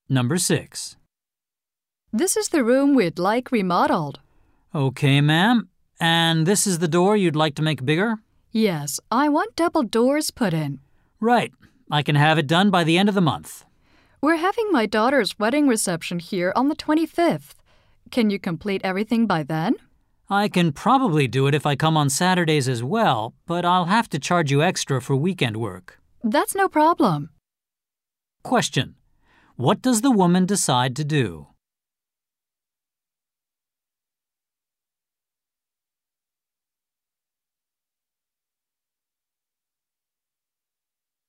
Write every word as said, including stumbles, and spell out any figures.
Number six. This is the room we'd like remodeled. Okay, ma'am. And this is the door you'd like to make bigger? Yes, I want double doors put in. Right. I can have it done by the end of the month. We're having my daughter's wedding reception here on the twenty-fifth. Can you complete everything by then? I can probably do it if I come on Saturdays as well, but I'll have to charge you extra for weekend work. That's no problem. Question. What does the woman decide to do?